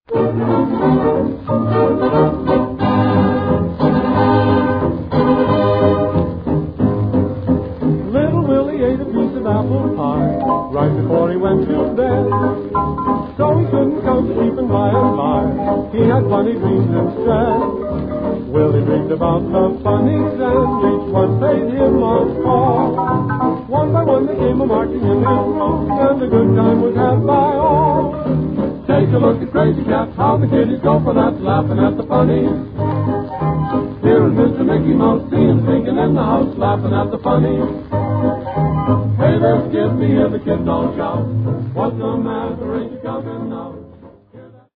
Little Willie ate a piece of apple pie right before he went to bed. So he couldn't come sleeping by and by. He had funny dreams instead. Willie dreamed about the funnies and each one paid him a call. One by one they came a-marching in his room and a good time was had by all. Take a look at Crazy Cat, how the kiddies go for that, laughing at the funnies. Here is Mr. Mickey Mouse, seeing singing in the house, laughing at the funnies. Hey, there's Skippy, and the kids all shout, what's the matter?